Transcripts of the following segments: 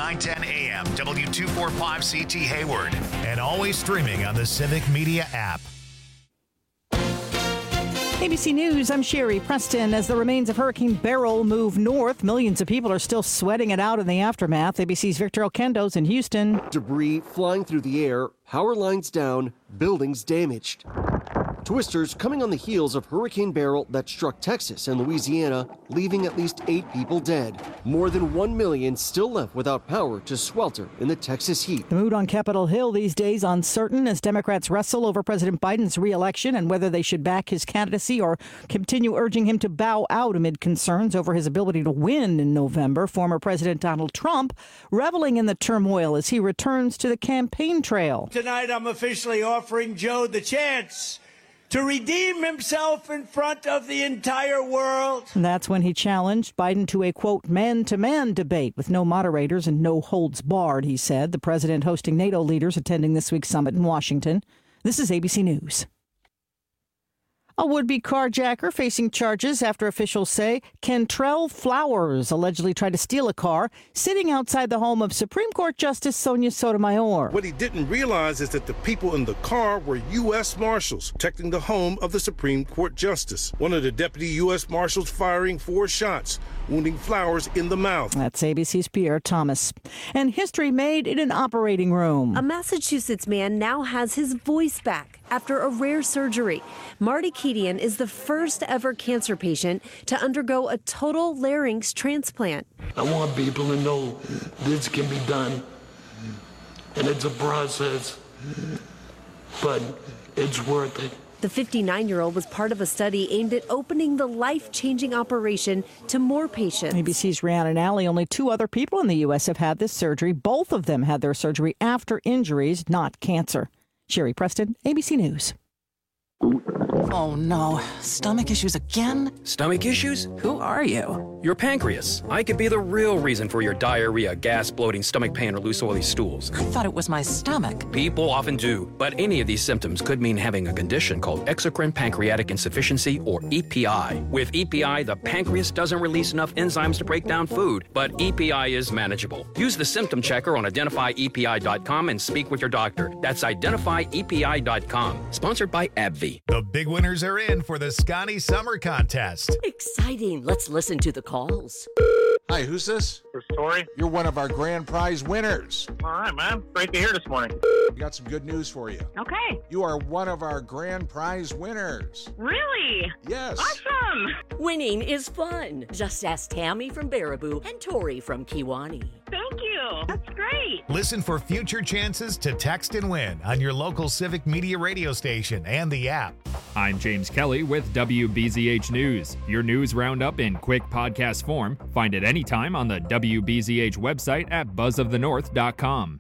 910 AM, W245CT Hayward. And always streaming on the Civic Media app. ABC News, I'm Sherry Preston. As the remains of Hurricane Beryl move north, millions of people are still sweating it out in the aftermath. ABC's Victor Oquendo's in Houston. Debris flying through the air, power lines down, buildings damaged. Twisters coming on the heels of Hurricane Beryl that struck Texas and Louisiana, leaving at least 8 people dead. More than 1 million still left without power to swelter in the Texas heat. The mood on Capitol Hill these days uncertain as Democrats wrestle over President Biden's re-election and whether they should back his candidacy or continue urging him to bow out amid concerns over his ability to win in November. Former President Donald Trump reveling in the turmoil as he returns to the campaign trail. Tonight I'm officially offering Joe the chance to redeem himself in front of the entire world. And that's when he challenged Biden to a, quote, man-to-man debate with no moderators and no holds barred, he said. The president hosting NATO leaders attending this week's summit in Washington. This is ABC News. A would-be carjacker facing charges after officials say Kentrell Flowers allegedly tried to steal a car sitting outside the home of Supreme Court Justice Sonia Sotomayor. What he didn't realize is that the people in the car were U.S. Marshals protecting the home of the Supreme Court Justice. One of the deputy U.S. Marshals firing 4 shots, wounding Flowers in the mouth. That's ABC's Pierre Thomas. And history made in an operating room. A Massachusetts man now has his voice back after a rare surgery. Marty Kedian is the first ever cancer patient to undergo a total larynx transplant. I want people to know this can be done, and it's a process, but it's worth it. The 59-year-old was part of a study aimed at opening the life-changing operation to more patients. ABC's Rhiannon Alley. Only 2 other people in the U.S. have had this surgery. Both of them had their surgery after injuries, not cancer. Sherry Preston, ABC News. Oh no, stomach issues again? Stomach issues? Who are you? Your pancreas. I could be the real reason for your diarrhea, gas, bloating, stomach pain, or loose oily stools. I thought it was my stomach. People often do, but any of these symptoms could mean having a condition called exocrine pancreatic insufficiency, or EPI. With EPI, the pancreas doesn't release enough enzymes to break down food, but EPI is manageable. Use the symptom checker on identifyepi.com and speak with your doctor. That's identifyepi.com. Sponsored by AbbVie. The big winners are in for the Scotty Summer Contest. Exciting. Let's listen to the calls. Hi, who's this? This is Tori. You're one of our grand prize winners. All right, man. Great to hear this morning. We got some good news for you. Okay. You are one of our grand prize winners. Really? Yes. Awesome. Winning is fun. Just ask Tammy from Baraboo and Tori from Kiwani. Thank you. That's great. Listen for future chances to text and win on your local Civic Media radio station and the app. I'm James Kelly with WBZH News. Your news roundup in quick podcast form. Find it anytime on the WBZH website at buzzofthenorth.com.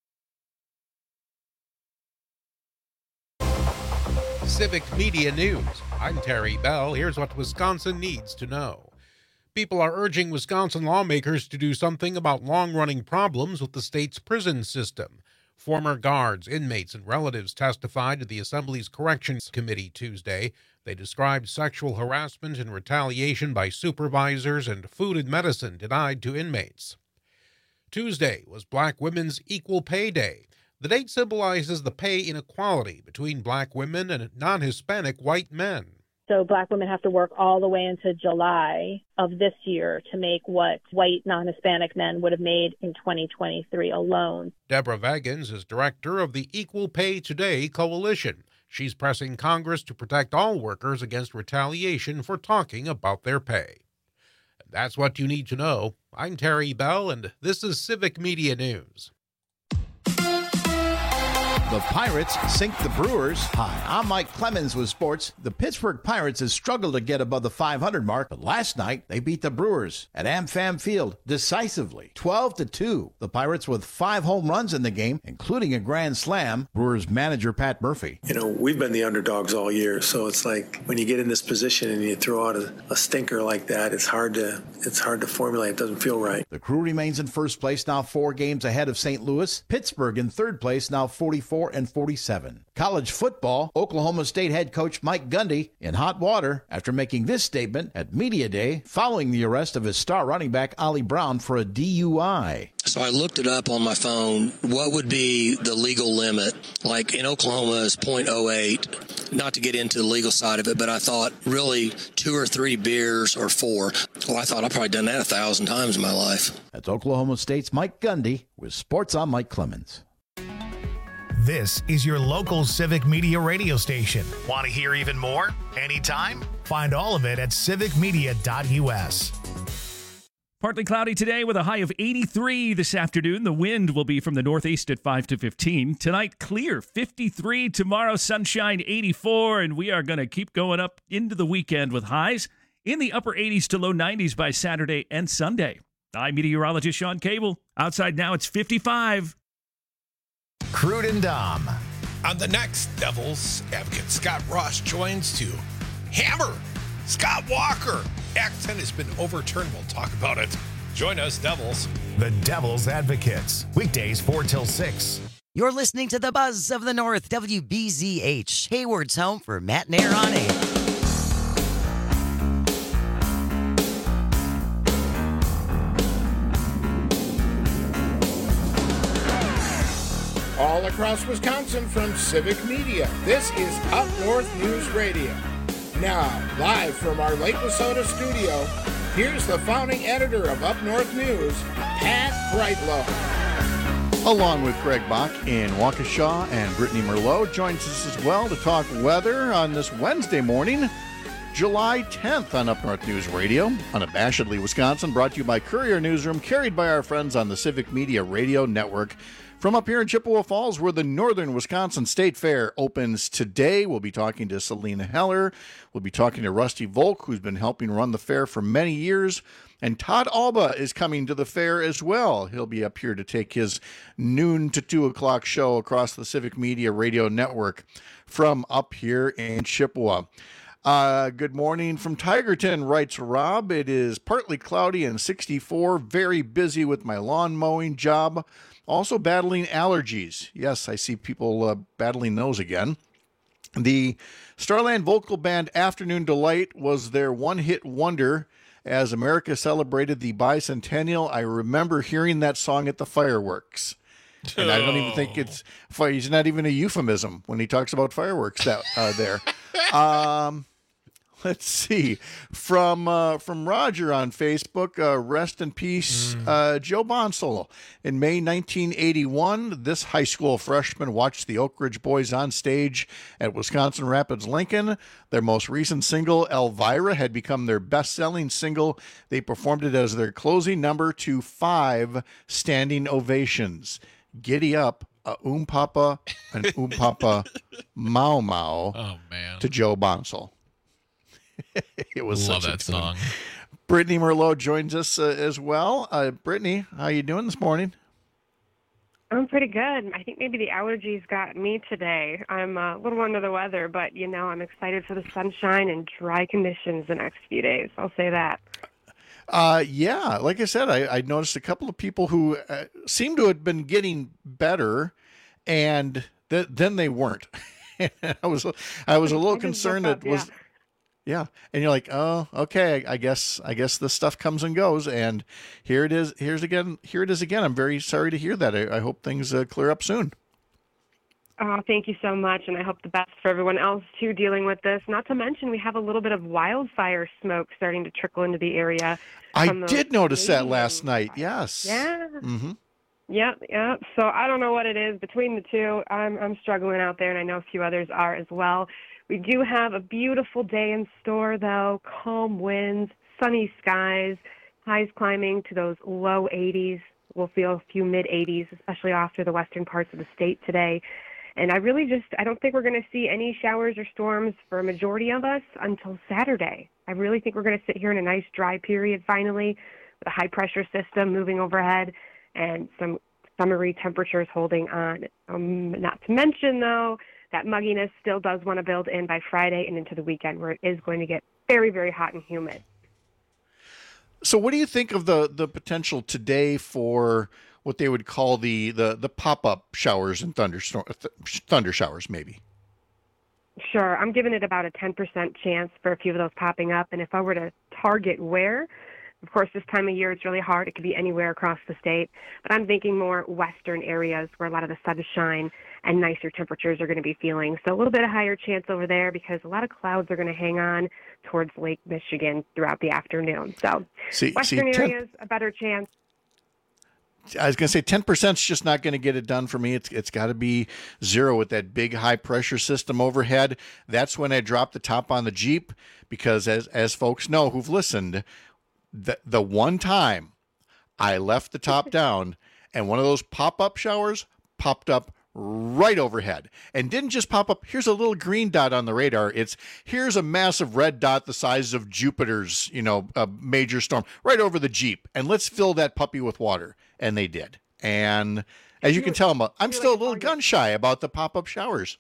Civic Media News. I'm Terry Bell. Here's what Wisconsin needs to know. People are urging Wisconsin lawmakers to do something about long-running problems with the state's prison system. Former guards, inmates, and relatives testified to the Assembly's Corrections Committee Tuesday. They described sexual harassment and retaliation by supervisors and food and medicine denied to inmates. Tuesday was Black Women's Equal Pay Day. The date symbolizes the pay inequality between Black women and non-Hispanic white men. So Black women have to work all the way into July of this year to make what white non-Hispanic men would have made in 2023 alone. Deborah Vagans is director of the Equal Pay Today Coalition. She's pressing Congress to protect all workers against retaliation for talking about their pay. And that's what you need to know. I'm Terry Bell, and this is Civic Media News. The Pirates sink the Brewers. Hi, I'm Mike Clemens with sports. The Pittsburgh Pirates have struggled to get above the 500 mark, but last night they beat the Brewers at AmFam Field decisively, 12-2. The Pirates with 5 home runs in the game, including a grand slam. Brewers manager Pat Murphy. You know, we've been the underdogs all year, so it's like when you get in this position and you throw out a stinker like that, it's hard to formulate. It doesn't feel right. The Crew remains in first place, now 4 games ahead of St. Louis. Pittsburgh in third place, now 44 44-47. College football, Oklahoma State head coach Mike Gundy in hot water after making this statement at Media Day following the arrest of his star running back Ollie Brown for a DUI. So I looked it up on my phone. What would be the legal limit? Like in Oklahoma is .08. Not to get into the legal side of it, but I thought really 2 or 3 beers or 4. Well, I thought I've probably done that 1,000 times in my life. That's Oklahoma State's Mike Gundy with Sports on Mike Clemens. This is your local Civic Media radio station. Want to hear even more? Anytime? Find all of it at civicmedia.us. Partly cloudy today with a high of 83 this afternoon. The wind will be from the northeast at 5 to 15. Tonight, clear, 53. Tomorrow, sunshine, 84. And we are going to keep going up into the weekend with highs in the upper 80s to low 90s by Saturday and Sunday. I'm meteorologist Sean Cable. Outside now, it's 55. Crude and Dom. On the next Devils Advocate, Scott Ross joins to hammer Scott Walker. Act 10 has been overturned. We'll talk about it. Join us, Devils. The Devil's Advocates. Weekdays 4 till 6. You're listening to the Buzz of the North, WBZH, Hayward's home for Matt and Air on 8. All across Wisconsin from Civic Media, this is Up North News Radio. Now, live from our Lake Wissota studio, here's the founding editor of Up North News, Pat Brightlow. Along with Greg Bach in Waukesha, and Brittany Merlot joins us as well to talk weather on this Wednesday morning, July 10th on Up North News Radio, unabashedly Wisconsin, brought to you by Courier Newsroom, carried by our friends on the Civic Media Radio Network. From up here in Chippewa Falls, where the Northern Wisconsin State Fair opens today, we'll be talking to Selena Heller. We'll be talking to Rusty Volk, who's been helping run the fair for many years. And Todd Alba is coming to the fair as well. He'll be up here to take his noon to 2 o'clock show across the Civic Media Radio Network from up here in Chippewa. Good morning from Tigerton, writes Rob. It is partly cloudy and 64. Very busy with my lawn mowing job. Also battling allergies. Yes, I see people battling those again. The Starland Vocal Band Afternoon Delight was their one-hit wonder as America celebrated the bicentennial. I remember hearing that song at the fireworks. And I don't even think it's not even a euphemism when he talks about fireworks that there. Let's see. From Roger on Facebook, rest in peace, Joe Bonsolo. In May 1981, this high school freshman watched the Oak Ridge Boys on stage at Wisconsin Rapids Lincoln. Their most recent single, Elvira, had become their best-selling single. They performed it as their closing number to 5 standing ovations. Giddy Up, Papa, and Papa, Mau Mau. Oh, man. To Joe Bonsall. It was love such that a tune. song. Brittany Merlot joins us as well. Brittany, how you doing this morning? I'm pretty good. I think maybe the allergies got me today. I'm a little under the weather, but, I'm excited for the sunshine and dry conditions the next few days. I'll say that. Yeah, like I said, I noticed a couple of people who seem to have been getting better, and then they weren't. I was a little concerned that was... Yeah, and you're like, oh, okay. I guess this stuff comes and goes, and here it is. Here it is again. I'm very sorry to hear that. I hope things clear up soon. Oh, thank you so much, and I hope the best for everyone else too dealing with this. Not to mention, we have a little bit of wildfire smoke starting to trickle into the area. I did notice that last night. Yes. Yeah. Mm-hmm. Yep. So I don't know what it is between the two. I'm struggling out there, and I know a few others are as well. We do have a beautiful day in store, though. Calm winds, sunny skies, highs climbing to those low 80s. We'll feel a few mid-80s, especially off through the western parts of the state today. And I don't think we're going to see any showers or storms for a majority of us until Saturday. I really think we're going to sit here in a nice dry period finally with a high-pressure system moving overhead and some summery temperatures holding on. Not to mention, though, that mugginess still does want to build in by Friday and into the weekend, where it is going to get very, very hot and humid. So what do you think of the potential today for what they would call the pop-up showers and thunder showers, maybe. Sure. I'm giving it about a 10% chance for a few of those popping up. And if I were to target where, of course, this time of year it's really hard. It could be anywhere across the state. But I'm thinking more western areas where a lot of the sunshine and nicer temperatures are going to be feeling. So a little bit of higher chance over there because a lot of clouds are going to hang on towards Lake Michigan throughout the afternoon. So western areas, a better chance. I was going to say 10% is just not going to get it done for me. It's got to be 0 with that big high pressure system overhead. That's when I drop the top on the Jeep because as folks know who've listened, the one time I left the top down and one of those pop-up showers popped up right overhead and didn't just pop up. Here's a little green dot on the radar. Here's a massive red dot the size of Jupiter's, a major storm right over the Jeep. And let's fill that puppy with water. And they did. And as you can tell, I'm still a little gun shy about the pop-up showers.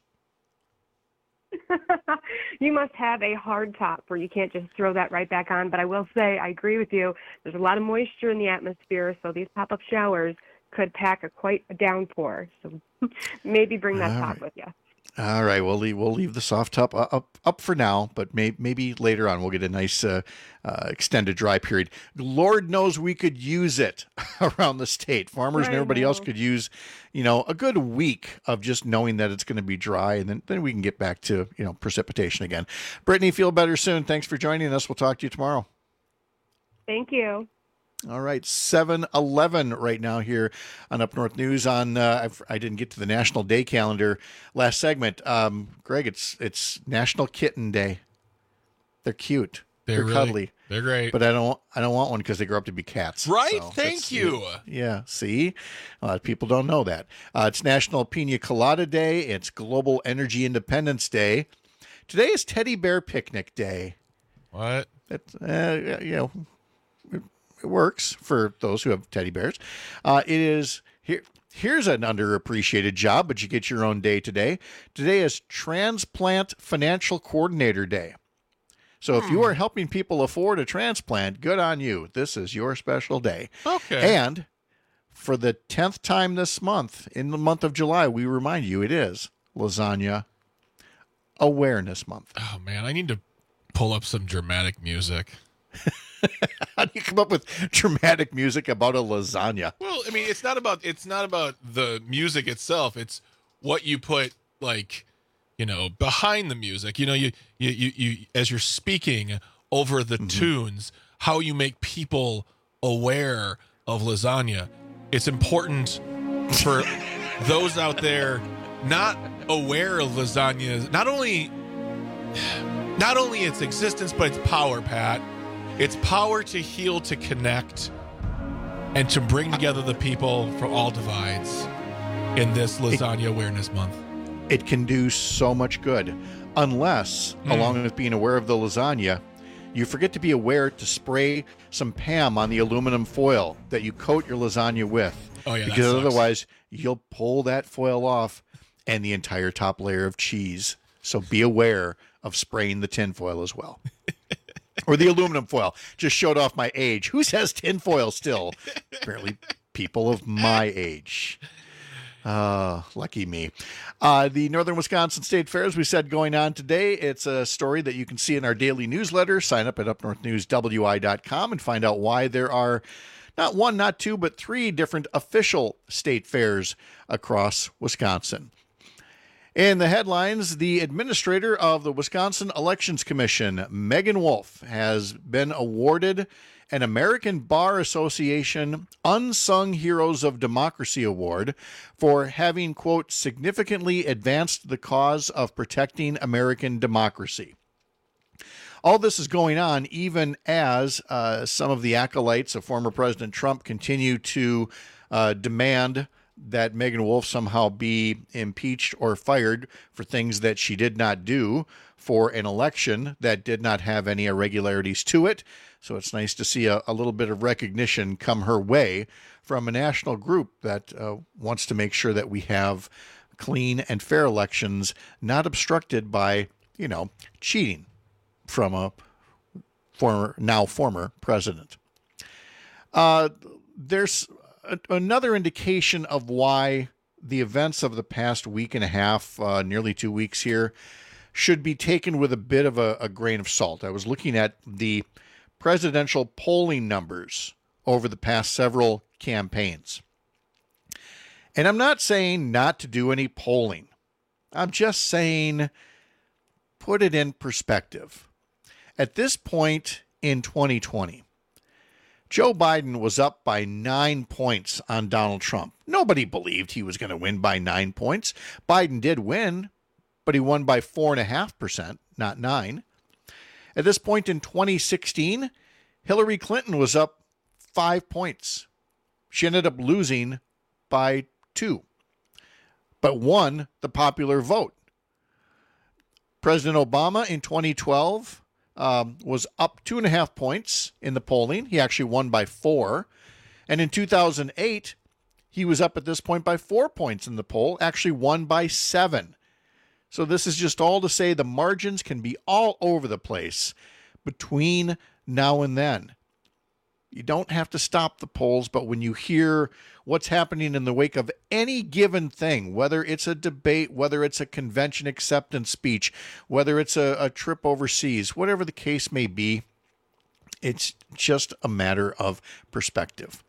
You must have a hard top where you can't just throw that right back on. But I will say, I agree with you. There's a lot of moisture in the atmosphere, so these pop-up showers could pack quite a downpour. So maybe bring that top with you. All right, we'll leave the soft top up for now, but maybe later on we'll get a nice extended dry period. Lord knows we could use it around the state. Farmers and everybody else could use, a good week of just knowing that it's going to be dry, and then we can get back to precipitation again. Brittany, feel better soon. Thanks for joining us. We'll talk to you tomorrow. Thank you. All right, 7:11 right now here on Up North News. I didn't get to the National Day calendar last segment. Greg, it's National Kitten Day. They're cute. They're really cuddly. They're great. But I don't want one because they grow up to be cats. Right? So Thank you. Yeah. See, a lot of people don't know that. It's National Pina Colada Day. It's Global Energy Independence Day. Today is Teddy Bear Picnic Day. What? It works for those who have teddy bears. It is here's an underappreciated job, but you get your own day today. Today is Transplant Financial Coordinator Day. So if you are helping people afford a transplant, good on you. This is your special day. Okay. And for the 10th time this month, in the month of July, we remind you it is Lasagna Awareness Month. Oh man, I need to pull up some dramatic music. How do you come up with dramatic music about a lasagna? Well, I mean, it's not about the music itself. It's what you put behind the music. You as you're speaking over the tunes, how you make people aware of lasagna. It's important for those out there not aware of lasagna. Not only its existence, but its power, Pat. It's power to heal, to connect, and to bring together the people from all divides in this Lasagna Awareness Month. It can do so much good, unless, along with being aware of the lasagna, you forget to be aware to spray some Pam on the aluminum foil that you coat your lasagna with. Oh, yeah, because otherwise you'll pull that foil off and the entire top layer of cheese. So be aware of spraying the tin foil as well. Or the aluminum foil. Just showed off my age. Who says tin foil still? Apparently people of my age. Lucky me. The Northern Wisconsin State Fair, as we said, going on today. It's a story that you can see in our daily newsletter. Sign up at upnorthnewswi.com and find out why there are not one, not two, but 3 different official state fairs across Wisconsin. In the headlines, the administrator of the Wisconsin Elections Commission, Megan Wolf, has been awarded an American Bar Association Unsung Heroes of Democracy Award for having, quote, significantly advanced the cause of protecting American democracy. All this is going on even as some of the acolytes of former President Trump continue to demand that Megan Wolf somehow be impeached or fired for things that she did not do for an election that did not have any irregularities to it. So it's nice to see a little bit of recognition come her way from a national group that wants to make sure that we have clean and fair elections, not obstructed by, cheating from a former president. There's another indication of why the events of the past week and a half, nearly 2 weeks here, should be taken with a bit of a grain of salt. I was looking at the presidential polling numbers over the past several campaigns. And I'm not saying not to do any polling. I'm just saying put it in perspective. At this point in 2020, Joe Biden was up by 9 points on Donald Trump. Nobody believed he was going to win by 9 points. Biden did win, but he won by 4.5%, not 9. At this point in 2016, Hillary Clinton was up 5 points. She ended up losing by 2, but won the popular vote. President Obama in 2012 was up 2.5 points in the polling. He actually won by 4. And in 2008, he was up at this point by 4 points in the poll, actually won by 7. So this is just all to say the margins can be all over the place between now and then. You don't have to stop the polls, but when you hear what's happening in the wake of any given thing, whether it's a debate, whether it's a convention acceptance speech, whether it's a trip overseas, whatever the case may be, it's just a matter of perspective.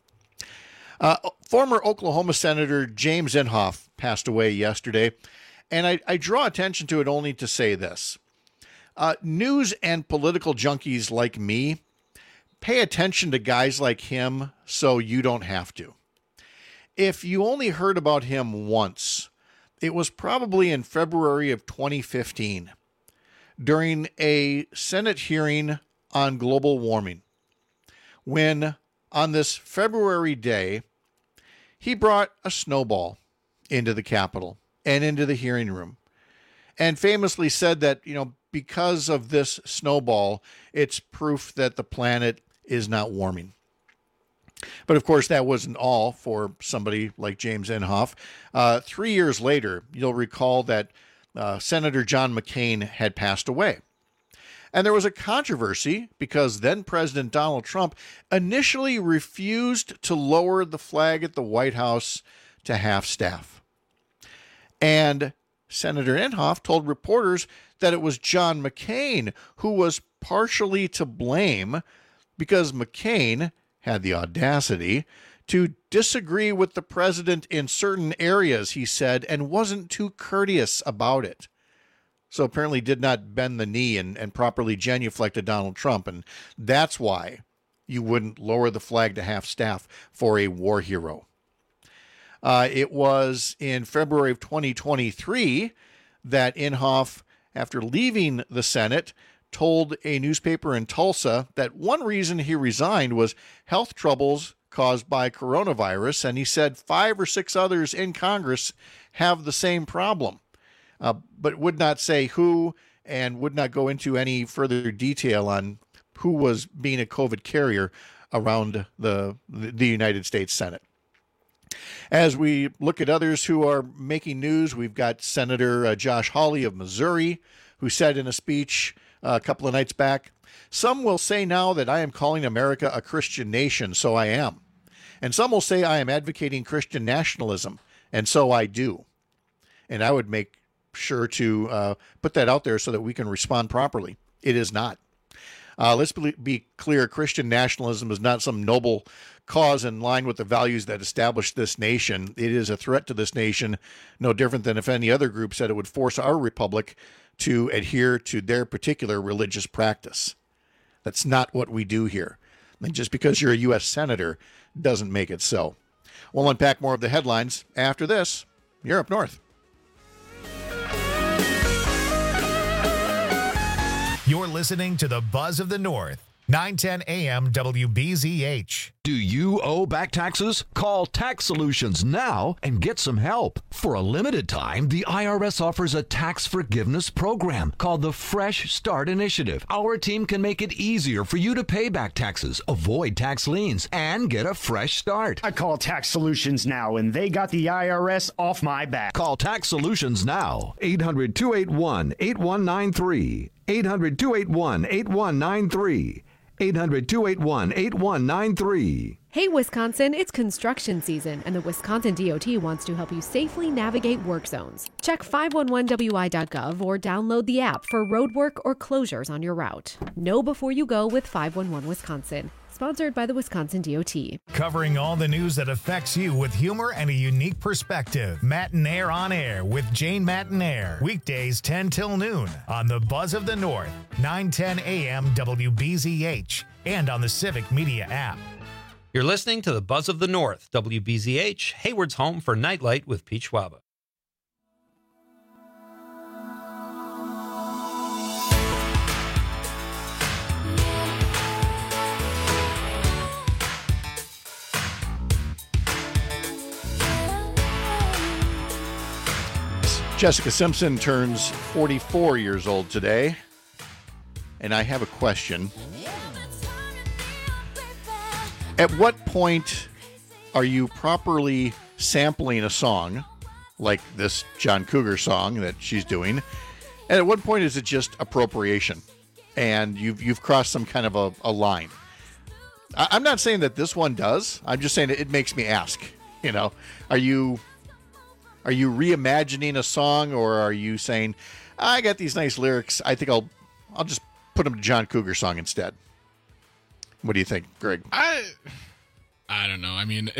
Former Oklahoma Senator James Inhofe passed away yesterday, and I draw attention to it only to say this. News and political junkies like me pay attention to guys like him so you don't have to. If you only heard about him once, it was probably in February of 2015 during a Senate hearing on global warming, when on this February day, he brought a snowball into the Capitol and into the hearing room and famously said that, because of this snowball, it's proof that the planet is not warming. But of course, that wasn't all for somebody like James Inhofe. 3 years later, you'll recall that Senator John McCain had passed away. And there was a controversy because then President Donald Trump initially refused to lower the flag at the White House to half-staff. And Senator Inhofe told reporters that it was John McCain who was partially to blame because McCain had the audacity to disagree with the president in certain areas, he said, and wasn't too courteous about it. So apparently did not bend the knee and properly genuflect to Donald Trump, and that's why you wouldn't lower the flag to half-staff for a war hero. It was in February of 2023 that Inhofe, after leaving the Senate, told a newspaper in Tulsa that one reason he resigned was health troubles caused by coronavirus, and he said 5 or 6 others in Congress have the same problem, but would not say who and would not go into any further detail on who was being a COVID carrier around the United States Senate. As we look at others who are making news, we've got Senator Josh Hawley of Missouri, who said in a speech a couple of nights back, "Some will say now that I am calling America a Christian nation, so I am. And some will say I am advocating Christian nationalism, and so I do." And I would make sure to put that out there so that we can respond properly. It is not. Let's be clear, Christian nationalism is not some noble cause in line with the values that established this nation. It is a threat to this nation, no different than if any other group said it would force our republic to adhere to their particular religious practice. That's not what we do here. And just because you're a U.S. Senator doesn't make it so. We'll unpack more of the headlines after this. You're Up North. You're listening to the Buzz of the North, 910 AM WBZH. Do you owe back taxes? Call Tax Solutions now and get some help. For a limited time, the IRS offers a tax forgiveness program called the Fresh Start Initiative. Our team can make it easier for you to pay back taxes, avoid tax liens, and get a fresh start. I call Tax Solutions now, and they got the IRS off my back. Call Tax Solutions now. 800-281-8193. 800-281-8193. 800-281-8193. Hey, Wisconsin, it's construction season, and the Wisconsin DOT wants to help you safely navigate work zones. Check 511wi.gov or download the app for road work or closures on your route. Know before you go with 511 Wisconsin. Sponsored by the Wisconsin DOT. Covering all the news that affects you with humor and a unique perspective. Matinaire on Air with Jane Matinaire. Weekdays 10 till noon on the Buzz of the North, 9:10 a.m. WBZH, and on the Civic Media app. You're listening to the Buzz of the North, WBZH, Hayward's home for Nightlight with Pete Schwaba. Jessica Simpson turns 44 years old today, and I have a question. At what point are you properly sampling a song, like this John Cougar song that she's doing, and at what point is it just appropriation, and you've crossed some kind of a line? I'm not saying that this one does. I'm just saying it makes me ask. You know, are you reimagining a song, or are you saying, I got these nice lyrics, I think I'll just put them to John Cougar song instead? What do you think, Greg? I don't know. I mean,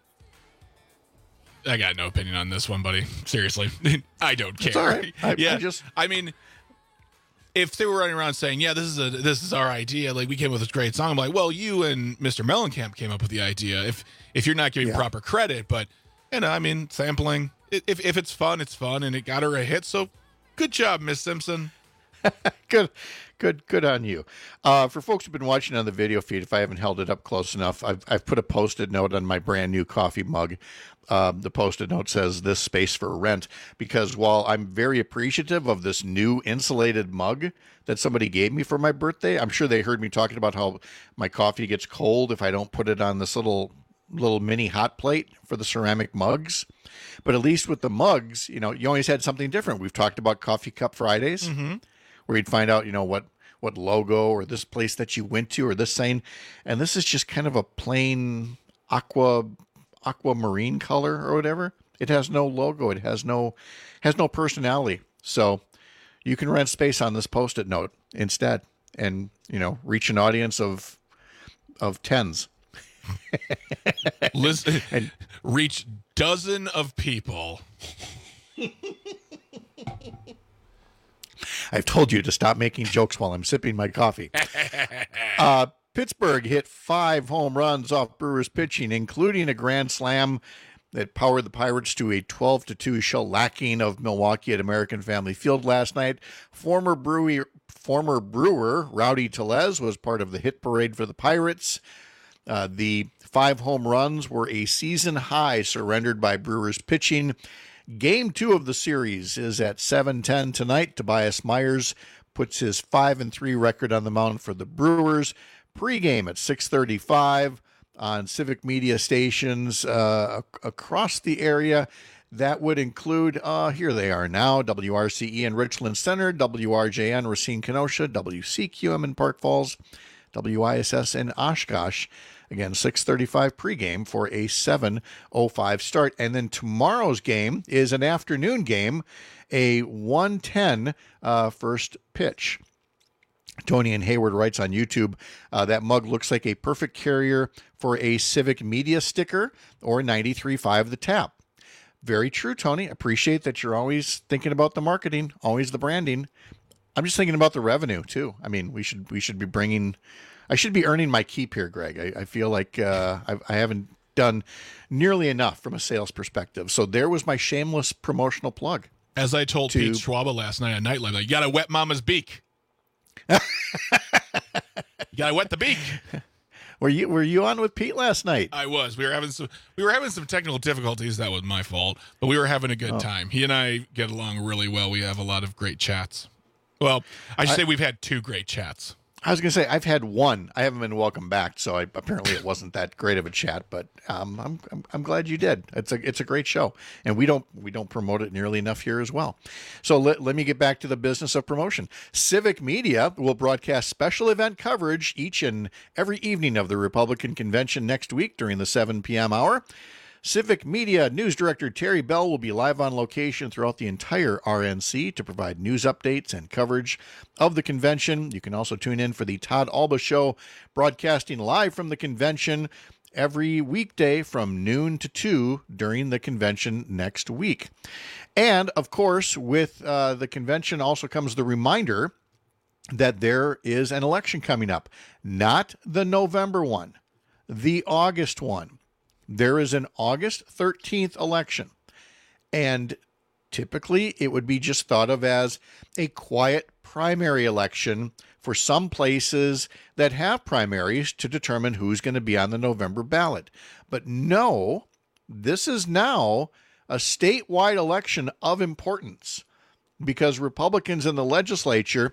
I got no opinion on this one, buddy. Seriously. I don't care. It's all right. I mean, if they were running around saying, yeah, this is our idea, like we came up with this great song, I'm like, well, you and Mr. Mellencamp came up with the idea. If you're not giving proper credit, but I mean, sampling, if it's fun, and it got her a hit. So good job, Miss Simpson. Good on you. For folks who've been watching on the video feed, if I haven't held it up close enough, I've put a Post-it note on my brand new coffee mug. The Post-it note says, "This space for rent," because while I'm very appreciative of this new insulated mug that somebody gave me for my birthday, I'm sure they heard me talking about how my coffee gets cold if I don't put it on this little mini hot plate for the ceramic mugs. But at least with the mugs, you always had something different. We've talked about Coffee Cup Fridays, where you'd find out, what logo or this place that you went to or this sign. And this is just kind of a plain aquamarine color or whatever. It has no logo. It has no personality. So you can rent space on this Post-it note instead and, reach an audience of tens. Listen, and reach dozen of people. I've told you to stop making jokes while I'm sipping my coffee. Pittsburgh hit 5 home runs off Brewers pitching, including a grand slam that powered the Pirates to a 12-2 shellacking of Milwaukee at American Family Field last night. Former Brewer Rowdy Tellez was part of the hit parade for the Pirates. The 5 home runs were a season high surrendered by Brewers pitching. Game 2 of the series is at 7:10 tonight. Tobias Myers puts his 5-3 record on the mound for the Brewers. Pre-game at 6:35 on Civic Media stations across the area. That would include, here they are now, WRCE in Richland Center, WRJN Racine Kenosha, WCQM in Park Falls, WISS in Oshkosh. Again, 6:35 pregame for a 7:05 start. And then tomorrow's game is an afternoon game, a 1:10 first pitch. Tony and Hayward writes on YouTube, that mug looks like a perfect carrier for a Civic Media sticker or 93.5 The Tap. Very true, Tony. Appreciate that you're always thinking about the marketing, always the branding. I'm just thinking about the revenue, too. I mean, we should be bringing... I should be earning my keep here, Greg. I feel like I haven't done nearly enough from a sales perspective. So there was my shameless promotional plug. As I told Pete Schwaba last night on Nightlife, like, you got to wet Mama's beak. You got to wet the beak. Were you on with Pete last night? I was. We were having some technical difficulties. That was my fault, but we were having a good time. He and I get along really well. We have a lot of great chats. Well, I should say we've had 2 great chats. I was going to say, I've had one. I haven't been welcome back, so apparently it wasn't that great of a chat. But I'm glad you did. It's a great show, and we don't promote it nearly enough here as well. So let me get back to the business of promotion. Civic Media will broadcast special event coverage each and every evening of the Republican convention next week during the 7 p.m. hour. Civic Media News Director Terry Bell will be live on location throughout the entire RNC to provide news updates and coverage of the convention. You can also tune in for the Todd Alba Show, broadcasting live from the convention every weekday from noon to 2 during the convention next week. And, of course, with the convention also comes the reminder that there is an election coming up. Not the November one, the August one. There is an August 13th election, and typically it would be just thought of as a quiet primary election for some places that have primaries to determine who's going to be on the November ballot. But no, this is now a statewide election of importance because Republicans in the legislature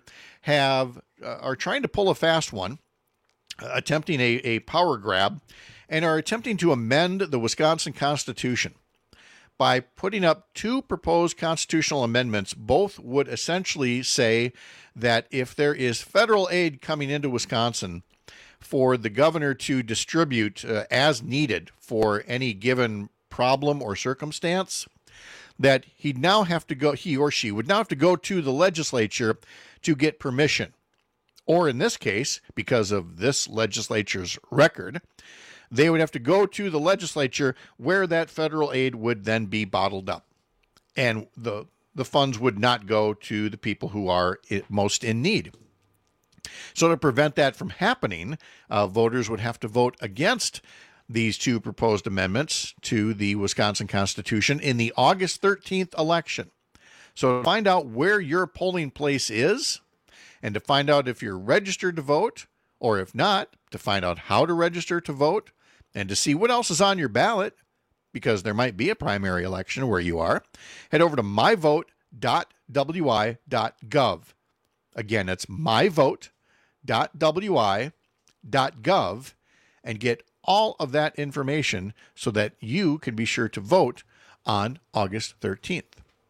are trying to pull a fast one, attempting a power grab, and are attempting to amend the Wisconsin Constitution. By putting up two proposed constitutional amendments, both would essentially say that if there is federal aid coming into Wisconsin for the governor to distribute as needed for any given problem or circumstance, that he or she would now have to go to the legislature to get permission. Or in this case, because of this legislature's record, they would have to go to the legislature where that federal aid would then be bottled up. And the funds would not go to the people who are most in need. So to prevent that from happening, voters would have to vote against these two proposed amendments to the Wisconsin Constitution in the August 13th election. So to find out where your polling place is, and to find out if you're registered to vote, or if not, to find out how to register to vote, and to see what else is on your ballot, because there might be a primary election where you are, head over to myvote.wi.gov. Again, it's myvote.wi.gov, and get all of that information so that you can be sure to vote on August 13th.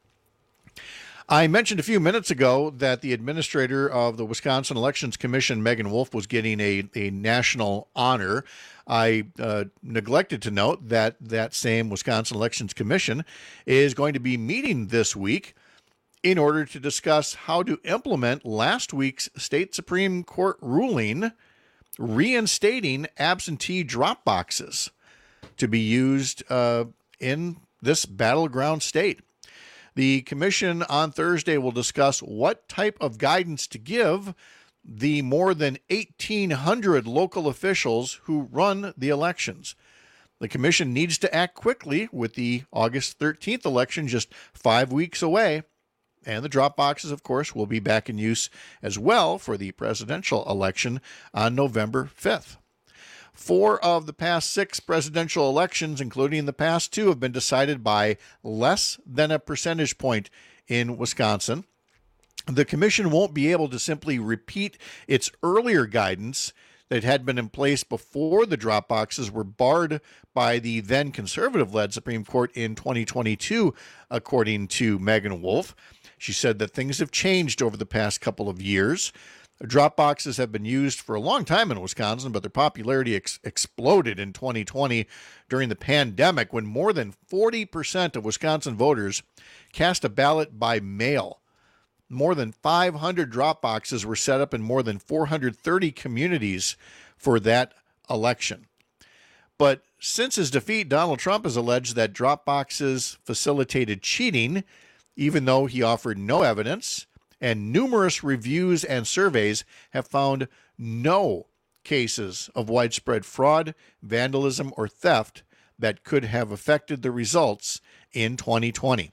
I mentioned a few minutes ago that the administrator of the Wisconsin Elections Commission, Megan Wolf, was getting a national honor. I neglected to note that that same Wisconsin Elections Commission is going to be meeting this week in order to discuss how to implement last week's state Supreme Court ruling reinstating absentee drop boxes to be used in this battleground state. The commission on Thursday will discuss what type of guidance to give the more than 1,800 local officials who run the elections. The commission needs to act quickly with the August 13th election just 5 weeks away. And the drop boxes, of course, will be back in use as well for the presidential election on November 5th. 4 of the past 6 presidential elections, including the past 2, have been decided by less than a percentage point in Wisconsin. The commission won't be able to simply repeat its earlier guidance that had been in place before the drop boxes were barred by the then conservative-led Supreme Court in 2022, according to Megan Wolf. She said that things have changed over the past couple of years. Drop boxes have been used for a long time in Wisconsin, but their popularity exploded in 2020 during the pandemic when more than 40% of Wisconsin voters cast a ballot by mail. More than 500 drop boxes were set up in more than 430 communities for that election. But since his defeat, Donald Trump has alleged that drop boxes facilitated cheating, even though he offered no evidence. And numerous reviews and surveys have found no cases of widespread fraud, vandalism, or theft that could have affected the results in 2020.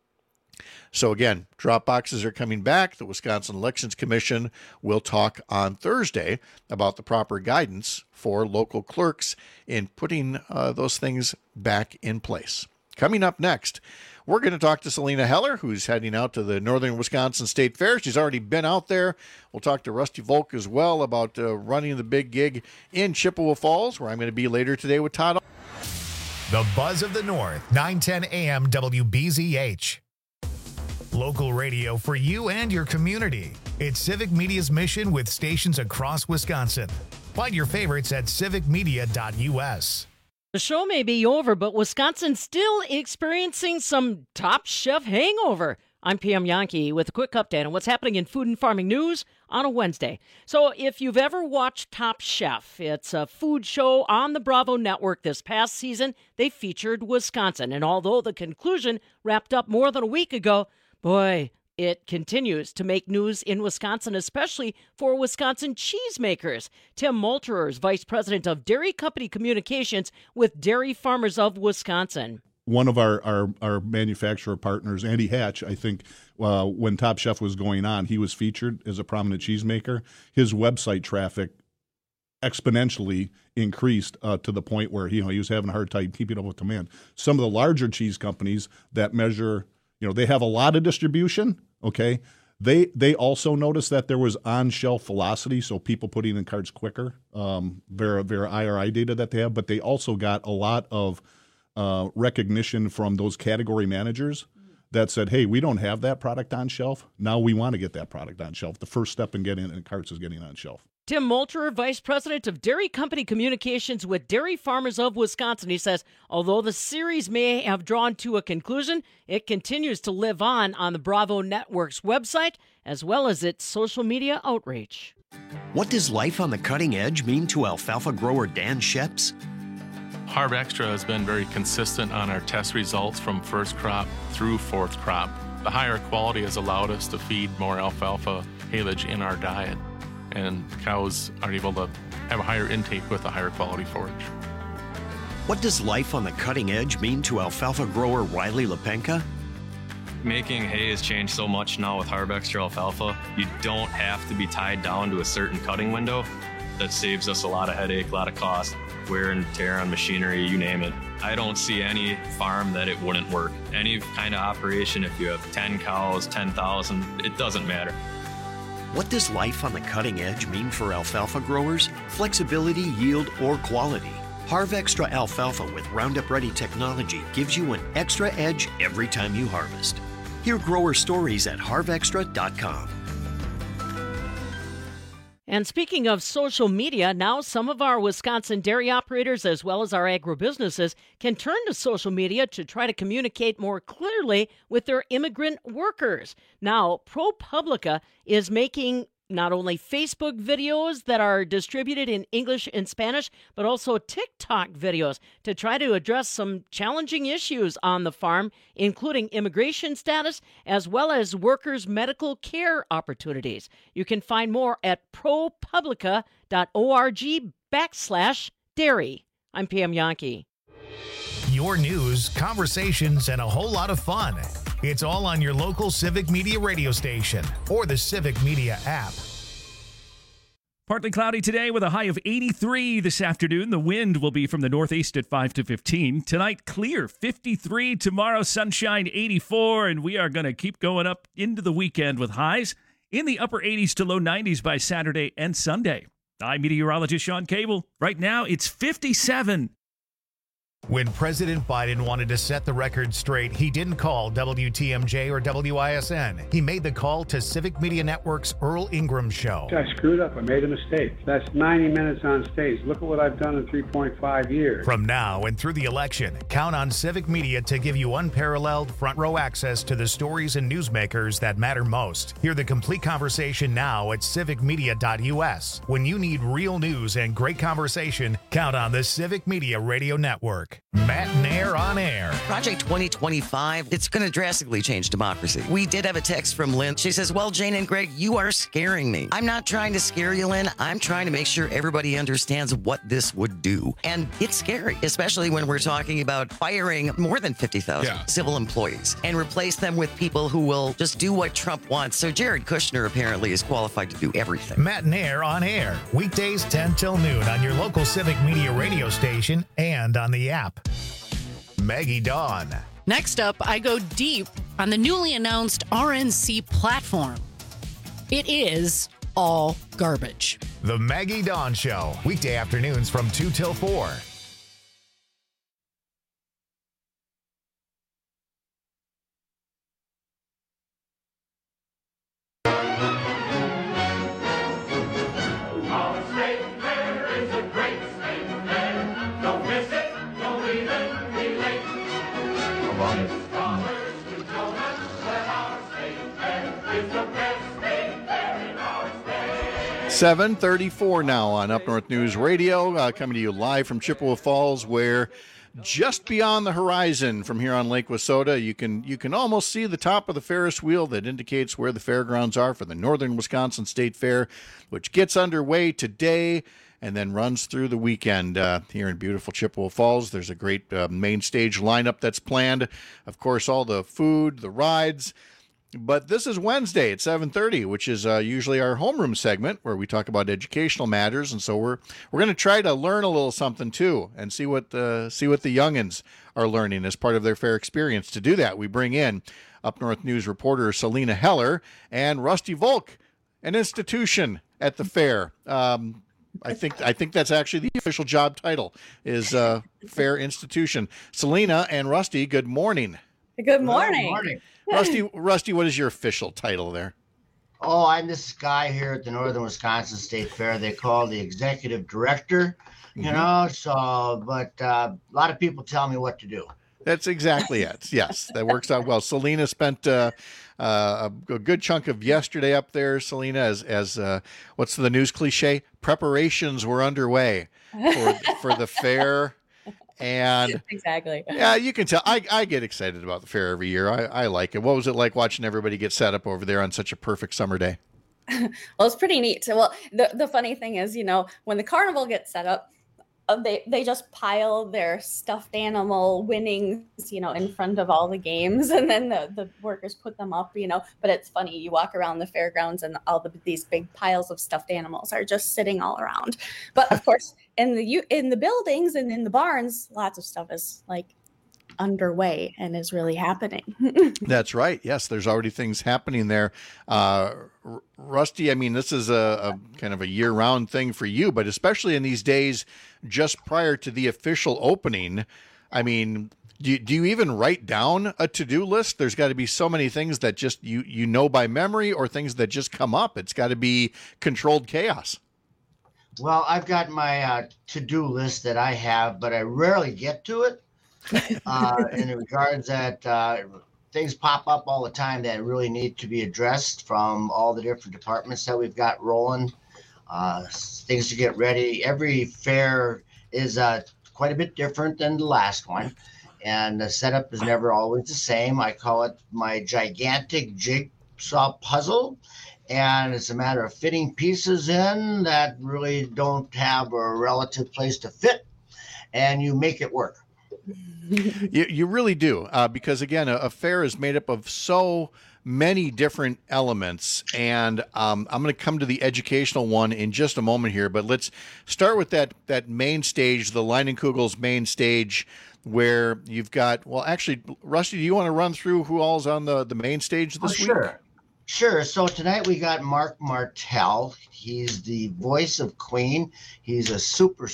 So again, drop boxes are coming back. The Wisconsin Elections Commission will talk on Thursday about the proper guidance for local clerks in putting those things back in place. Coming up next, we're going to talk to Selena Heller, who's heading out to the Northern Wisconsin State Fair. She's already been out there. We'll talk to Rusty Volk as well about running the big gig in Chippewa Falls, where I'm going to be later today with Todd. The Buzz of the North, 910 AM WBZH. Local radio for you and your community. It's Civic Media's mission with stations across Wisconsin. Find your favorites at civicmedia.us. The show may be over, but Wisconsin's still experiencing some Top Chef hangover. I'm PM Yankee with a quick update on what's happening in food and farming news on a Wednesday. So if you've ever watched Top Chef, it's a food show on the Bravo network. This past season, they featured Wisconsin. And although the conclusion wrapped up more than a week ago, boy, it continues to make news in Wisconsin, especially for Wisconsin cheesemakers. Tim Molterer is Vice President of Dairy Company Communications with Dairy Farmers of Wisconsin. One of our manufacturer partners, Andy Hatch, I think when Top Chef was going on, he was featured as a prominent cheesemaker. His website traffic exponentially increased to the point where he was having a hard time keeping up with demand. Some of the larger cheese companies that measure, they have a lot of distribution, okay? They also noticed that there was on-shelf velocity, so people putting in carts quicker, via IRI data that they have, but they also got a lot of recognition from those category managers that said, hey, we don't have that product on shelf. Now we want to get that product on shelf. The first step in getting it in carts is getting it on shelf. Tim Molterer, Vice President of Dairy Company Communications with Dairy Farmers of Wisconsin. He says, although the series may have drawn to a conclusion, it continues to live on the Bravo Network's website, as well as its social media outreach. What does life on the cutting edge mean to alfalfa grower Dan Sheps? Harv Extra has been very consistent on our test results from first crop through fourth crop. The higher quality has allowed us to feed more alfalfa haylage in our diet, and cows are able to have a higher intake with a higher quality forage. What does life on the cutting edge mean to alfalfa grower Riley Lepenka? Making hay has changed so much now with Harv Extra alfalfa. You don't have to be tied down to a certain cutting window. That saves us a lot of headache, a lot of cost, wear and tear on machinery, you name it. I don't see any farm that it wouldn't work. Any kind of operation, if you have 10 cows, 10,000, it doesn't matter. What does life on the cutting edge mean for alfalfa growers? Flexibility, yield, or quality? Harv Extra alfalfa with Roundup Ready technology gives you an extra edge every time you harvest. Hear grower stories at harvextra.com. And speaking of social media, now some of our Wisconsin dairy operators, as well as our agribusinesses, can turn to social media to try to communicate more clearly with their immigrant workers. Now, ProPublica is making not only Facebook videos that are distributed in English and Spanish, but also TikTok videos to try to address some challenging issues on the farm, including immigration status, as well as workers' medical care opportunities. You can find more at propublica.org/dairy. I'm PM Yankee. Your news, conversations, and a whole lot of fun. It's all on your local Civic Media radio station or the Civic Media app. Partly cloudy today with a high of 83 this afternoon. The wind will be from the northeast at 5 to 15. Tonight, clear 53. Tomorrow, sunshine 84. And we are going to keep going up into the weekend with highs in the upper 80s to low 90s by Saturday and Sunday. I'm meteorologist Sean Cable. Right now, it's 57. When President Biden wanted to set the record straight, he didn't call WTMJ or WISN. He made the call to Civic Media Network's Earl Ingram Show. I screwed up. I made a mistake. That's 90 minutes on stage. Look at what I've done in 3.5 years. From now and through the election, count on Civic Media to give you unparalleled front row access to the stories and newsmakers that matter most. Hear the complete conversation now at civicmedia.us. When you need real news and great conversation, count on the Civic Media Radio Network. Matt and Air on Air. Project 2025, it's going to drastically change democracy. We did have a text from Lynn. She says, well, Jane and Greg, you are scaring me. I'm not trying to scare you, Lynn. I'm trying to make sure everybody understands what this would do. And it's scary, especially when we're talking about firing more than 50,000 civil employees and replace them with people who will just do what Trump wants. So Jared Kushner apparently is qualified to do everything. Matt and Air on Air. Weekdays 10 till noon on your local Civic Media radio station and on the app. Maggie Dawn. Next up, I go deep on the newly announced RNC platform. It is all garbage. The Maggie Dawn Show, weekday afternoons from 2 till 4. Seven 7:34 now on Up North News Radio, coming to you live from Chippewa Falls, where just beyond the horizon from here on Lake Wissota, you can almost see the top of the Ferris wheel that indicates where the fairgrounds are for the Northern Wisconsin State Fair, which gets underway today and then runs through the weekend here in beautiful Chippewa Falls. There's a great main stage lineup that's planned. Of course, all the food, the rides. But this is Wednesday at 7:30, which is usually our homeroom segment where we talk about educational matters, and so we're going to try to learn a little something too, and see what the youngins are learning as part of their fair experience. To do that, we bring in Up North News reporter Selena Heller and Rusty Volk, an institution at the fair. I think that's actually the official job title is fair institution. Selena and Rusty, good morning. Good morning. Good morning. Rusty, what is your official title there? Oh, I'm this guy here at the Northern Wisconsin State Fair. They call the executive director, you know, so, but a lot of people tell me what to do. That's exactly it. Yes, that works out well. Selena spent a good chunk of yesterday up there, Selena, as what's the news cliche? Preparations were underway for the fair. And exactly. Yeah, you can tell. I get excited about the fair every year. I like it. What was it like watching everybody get set up over there on such a perfect summer day? Well, it's pretty neat. Well, the funny thing is, you know, when the carnival gets set up, they just pile their stuffed animal winnings, you know, in front of all the games, and then the workers put them up, you know. But it's funny, you walk around the fairgrounds and these big piles of stuffed animals are just sitting all around. But of course, in the buildings and in the barns, lots of stuff is like underway and is really happening. That's right. Yes, there's already things happening there. Rusty, I mean, this is a kind of a year-round thing for you, but especially in these days just prior to the official opening, I mean, do you even write down a to-do list? There's got to be so many things that just you know by memory, or things that just come up. It's got to be controlled chaos. Well, I've got my to-do list that I have, but I rarely get to it. In regards that things pop up all the time that really need to be addressed from all the different departments that we've got rolling. Things to get ready. Every fair is quite a bit different than the last one, and the setup is never always the same. I call it my gigantic jigsaw puzzle, and it's a matter of fitting pieces in that really don't have a relative place to fit, and you make it work. You really do, because again, a fair is made up of so many different elements, and I'm going to come to the educational one in just a moment here, but let's start with that main stage, the Leinenkugel's main stage, where you've got, well, actually, Rusty, do you want to run through who all's on the main stage this week? Sure. So tonight we got Mark Martell. He's the voice of Queen. He's a super,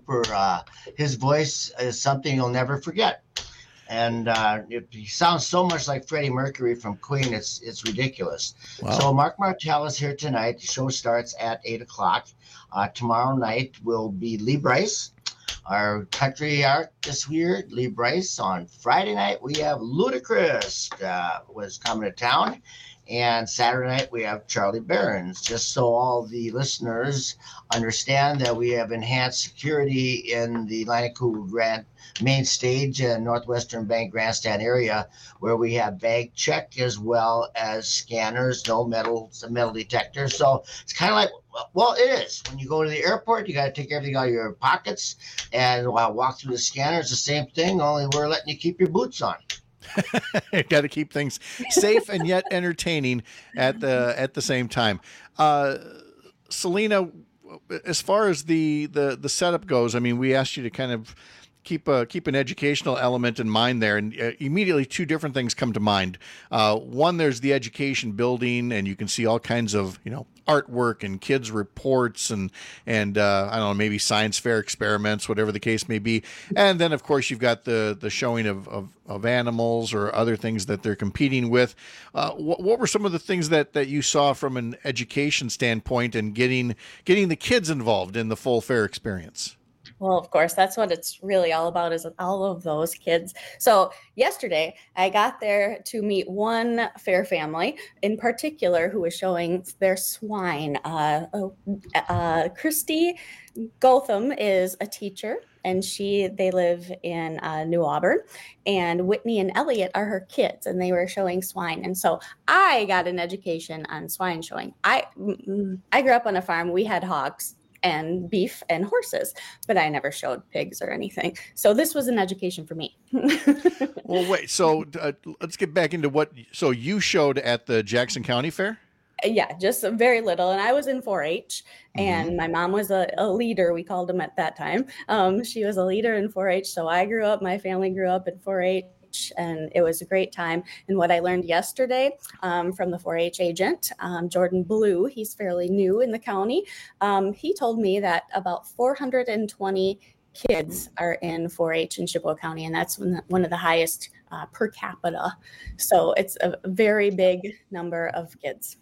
his voice is something you'll never forget. And he sounds so much like Freddie Mercury from Queen, it's ridiculous. Wow. So Mark Martell is here tonight. The show starts at 8 o'clock. Tomorrow night will be Lee Brice, our country art this year, Lee Brice. On Friday night, we have Ludacris was coming to town. And Saturday night, we have Charlie Barons, just so all the listeners understand that we have enhanced security in the Leinekugel Grand main stage and Northwestern Bank Grandstand area, where we have bag check as well as scanners, no metal detectors. So it's kind of like, well, it is. When you go to the airport, you got to take everything out of your pockets and walk through the scanner. It's the same thing, only we're letting you keep your boots on. Got to keep things safe and yet entertaining at the same time. Selena, as far as the setup goes, I mean, we asked you to kind of keep an educational element in mind there, and immediately two different things come to mind. One, there's the education building, and you can see all kinds of artwork and kids reports and I don't know, maybe science fair experiments, whatever the case may be. And then of course you've got the showing of animals or other things that they're competing with. What were some of the things that you saw from an education standpoint and getting the kids involved in the full fair experience? Well, of course, that's what it's really all about, is all of those kids. So yesterday, I got there to meet one fair family in particular who was showing their swine. Christy Gotham is a teacher, and they live in New Auburn, and Whitney and Elliot are her kids, and they were showing swine. And so I got an education on swine showing. I grew up on a farm. We had hogs and beef and horses, but I never showed pigs or anything. So this was an education for me. Well, wait, so let's get back into so you showed at the Jackson County Fair? Yeah, just very little. And I was in 4-H, and my mom was a leader, we called them at that time. She was a leader in 4-H. So my family grew up in 4-H. And it was a great time. And what I learned yesterday from the 4-H agent, Jordan Blue, he's fairly new in the county. He told me that about 420 kids are in 4-H in Chippewa County, and that's one of the highest per capita. So it's a very big number of kids.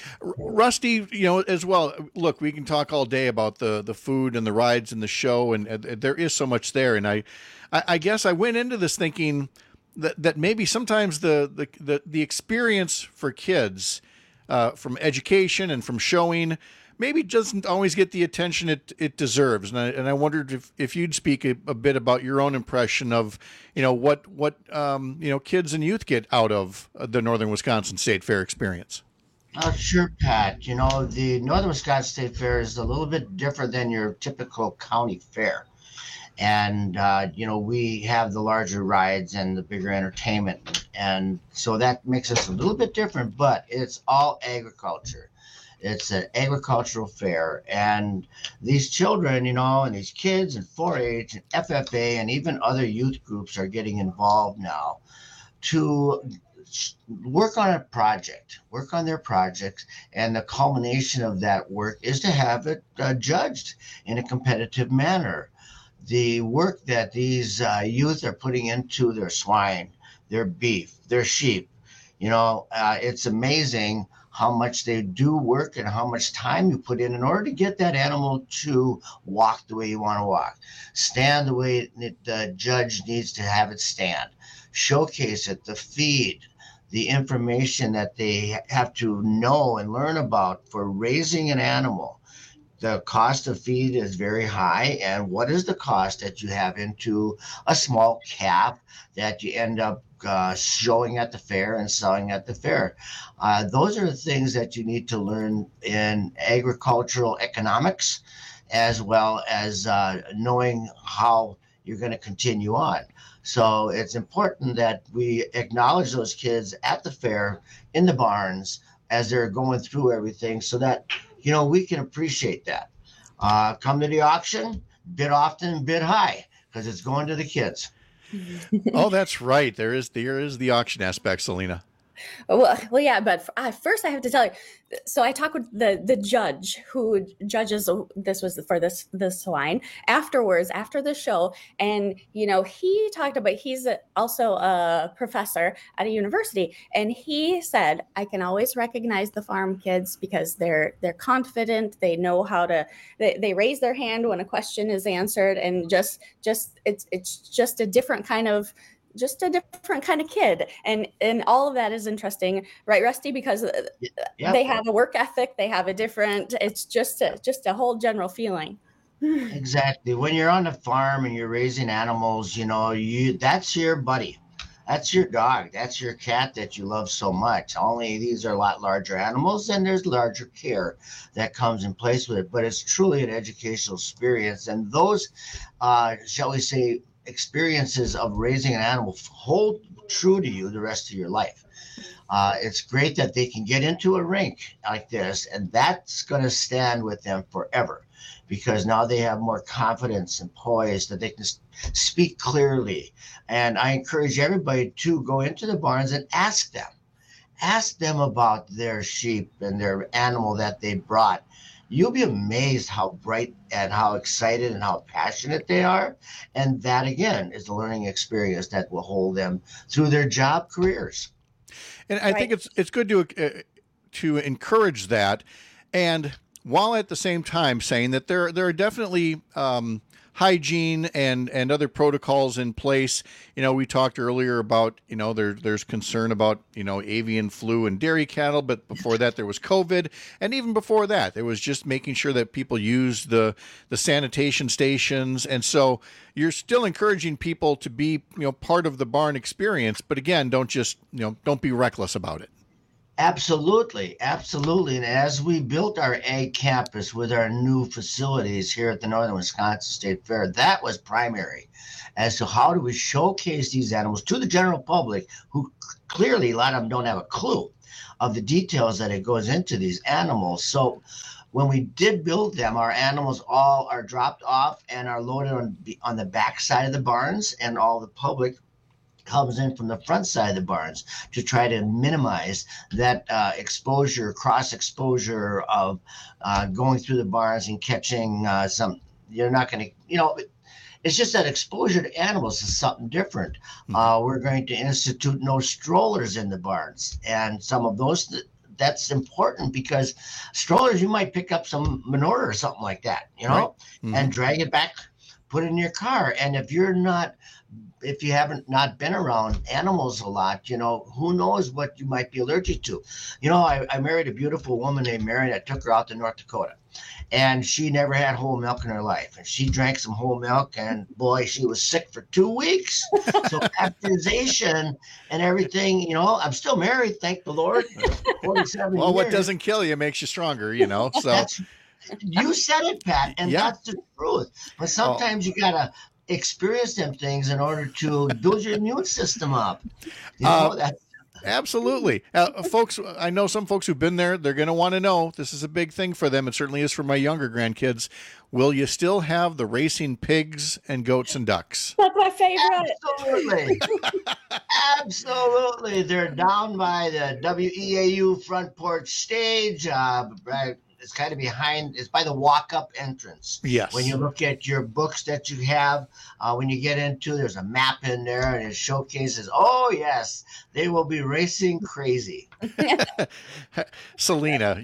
Rusty, as well, look, we can talk all day about the food and the rides and the show, and there is so much there. And I guess I went into this thinking that maybe sometimes the experience for kids from education and from showing maybe doesn't always get the attention it deserves. And I wondered if you'd speak a bit about your own impression of what kids and youth get out of the Northern Wisconsin State Fair experience. Sure, Pat. The Northern Wisconsin State Fair is a little bit different than your typical county fair. And, we have the larger rides and the bigger entertainment. And so that makes us a little bit different, but it's all agriculture. It's an agricultural fair. And these children, and these kids and 4-H and FFA and even other youth groups are getting involved now to work on their projects. And the culmination of that work is to have it judged in a competitive manner. The work that these youth are putting into their swine, their beef, their sheep, it's amazing how much they do work and how much time you put in order to get that animal to walk the way you want to walk, stand the way the judge needs to have it stand, showcase it, the feed, the information that they have to know and learn about for raising an animal. The cost of feed is very high. And what is the cost that you have into a small calf that you end up showing at the fair and selling at the fair? Those are the things that you need to learn in agricultural economics, as well as knowing how you're going to continue on. So it's important that we acknowledge those kids at the fair, in the barns, as they're going through everything, so that we can appreciate that. Come to the auction, bid often, bid high, because it's going to the kids. Oh, that's right. There is the auction aspect, Selena. Well, yeah, but first I have to tell you. So I talked with the judge who judges. This was for the swine afterwards, after the show, and he talked about he's also a professor at a university, and he said I can always recognize the farm kids because they're confident, they know how to they raise their hand when a question is answered, and it's just a different kind of. Just a different kind of kid, and all of that is interesting, right, Rusty? Because they have a work ethic, they have a different. It's just a whole general feeling. Exactly. When you're on the farm and you're raising animals, that's your buddy, that's your dog, that's your cat that you love so much. Only these are a lot larger animals, and there's larger care that comes in place with it. But it's truly an educational experience, and those, shall we say, experiences of raising an animal hold true to you the rest of your life. It's great that they can get into a rink like this, and that's going to stand with them forever, because now they have more confidence and poise that they can speak clearly. And I encourage everybody to go into the barns and ask them about their sheep and their animal that they brought. You'll be amazed how bright and how excited and how passionate they are. And that, again, is a learning experience that will hold them through their job careers. And I think it's good to encourage that, and while at the same time saying that there are definitely hygiene and other protocols in place. We talked earlier about there's concern about avian flu and dairy cattle, but before that there was COVID, and even before that there was just making sure that people used the sanitation stations. And so you're still encouraging people to be part of the barn experience, but again, don't be reckless about it. Absolutely. And as we built our ag campus with our new facilities here at the Northern Wisconsin State Fair, that was primary as to how do we showcase these animals to the general public, who clearly a lot of them don't have a clue of the details that it goes into these animals. So when we did build them, our animals all are dropped off and are loaded on the back side of the barns, and all the public comes in from the front side of the barns to try to minimize that cross exposure of going through the barns and catching you're not going to, it's just that exposure to animals is something different. We're going to institute no strollers in the barns, and some of those, that's important, because strollers, you might pick up some manure or something like that, Right. Mm-hmm. and drag it back, put it in your car. And if you haven't not been around animals a lot, who knows what you might be allergic to. I married a beautiful woman named Mary. I took her out to North Dakota, and she never had whole milk in her life. And she drank some whole milk, and boy, she was sick for 2 weeks. So pasteurization and everything, I'm still married, thank the Lord. 47 Well, what years. doesn't kill you makes you stronger, so. You said it, Pat, and Yeah. that's the truth. But sometimes you gotta experience them things in order to build your immune system up. Absolutely. Folks, I know some folks who've been there. They're going to want to know. This is a big thing for them. It certainly is for my younger grandkids. Will you still have the racing pigs and goats and ducks? That's my favorite. Absolutely. Absolutely. They're down by the WEAU front porch stage. Right. It's kind of behind, it's by the walk-up entrance. Yes. When you look at your books that you have, when you get into, there's a map in there, and it showcases, oh, yes, they will be racing crazy. Selena,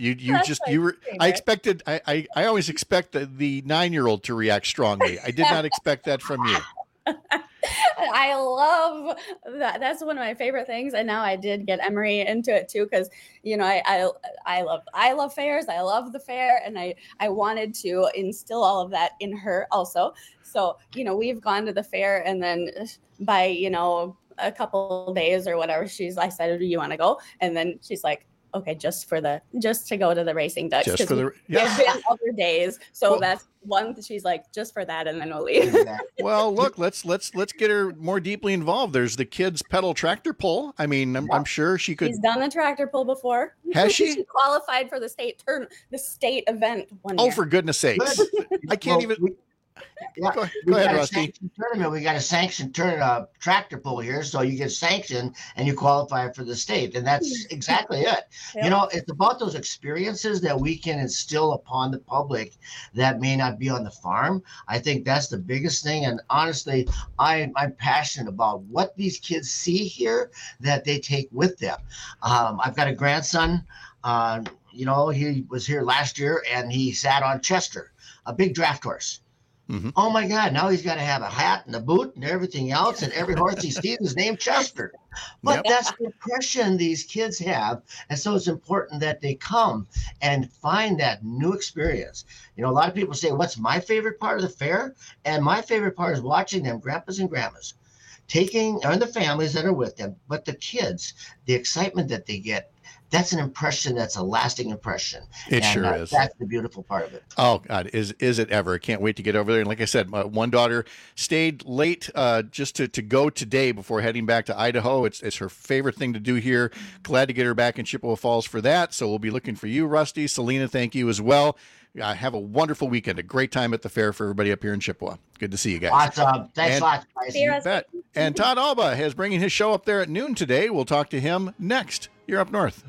I always expect the 9-year-old to react strongly. I did not expect that from you. I love that. That's one of my favorite things. And now I did get Emery into it too, because I love fairs. I love the fair, and I wanted to instill all of that in her also. So we've gone to the fair, and then by a couple days or whatever, I said, do you want to go? And then she's like, okay, just to go to the racing ducks. Just for the There's been other days, so that's one. She's like, just for that, and then we'll leave. Well, look, let's get her more deeply involved. There's the kids pedal tractor pull. I mean, I'm sure she could. She's done the tractor pull before. Has she? She qualified for the state event one year. Oh, for goodness sakes! I can't even. Yeah, Go ahead, Rusty. Tournament. We got a sanctioned tractor pull here, so you get sanctioned and you qualify for the state, and that's exactly it. Yep. It's about those experiences that we can instill upon the public that may not be on the farm. I think that's the biggest thing, and honestly, I'm passionate about what these kids see here that they take with them. I've got a grandson. He was here last year, and he sat on Chester, a big draft horse. Mm-hmm. Oh my God, now he's got to have a hat and a boot and everything else, and every horse he sees is named Chester. But that's the impression these kids have, and so it's important that they come and find that new experience. A lot of people say, what's my favorite part of the fair? And my favorite part is watching them grandpas and grandmas and the families that are with them, but the kids, the excitement that they get, that's an impression that's a lasting impression. It sure is. That's the beautiful part of it. Oh, God, is it ever. I can't wait to get over there. And like I said, my one daughter stayed late just to go today before heading back to Idaho. It's her favorite thing to do here. Glad to get her back in Chippewa Falls for that. So we'll be looking for you, Rusty. Selena, thank you as well. Have a wonderful weekend. A great time at the fair for everybody up here in Chippewa. Good to see you guys. Awesome. Thanks a lot, guys. You bet. And Todd Alba is bringing his show up there at noon today. We'll talk to him next. You're up north.